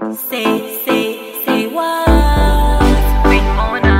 Say what? Bring Mona.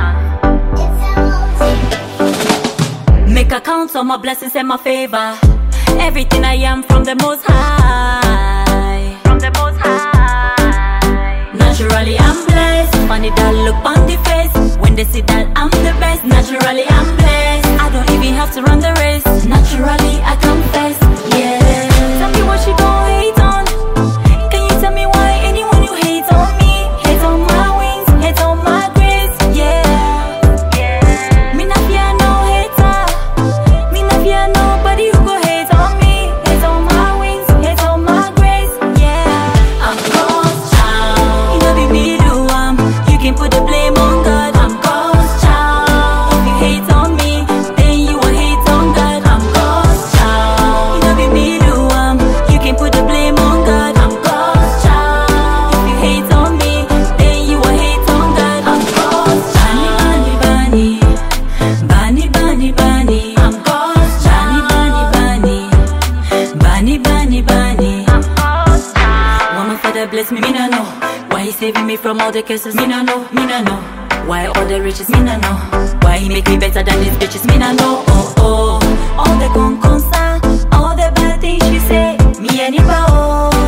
Make account of my blessings and my favor. Everything I am from the Most High. From the Most High. Naturally I'm blessed. Funny that look on the face when they see that I'm the best. Naturally I'm blessed. I don't even have to run the race. Naturally I confess, yeah. Tell me what she gon' hate on. Can you tell me why anyone you hate on me? Hate on my wings, hate on my grace, yeah. Me not fear no hater. Me not fear nobody who go hate on me. Hate on my wings, hate on my grace, yeah. I'm God's child. You know be me do you can put the blame on God. I'm God's child. If you hate on me, then you will hate on God. I'm God's child. You know be me do you can put the blame on God. I'm God's child. If you hate on me, then you will hate on God. I'm God's child. Bunny, bunny, bunny, bunny. I'm God's child. Bunny, bunny, bunny. I'm God's child. When my father bless me no know. Why he saving me from all the curses, me no know, me no know. Why all the riches, me no know. Why he make me better than these bitches, me no know. Oh oh, all the gon' concern, all the bad things she say, me any oh.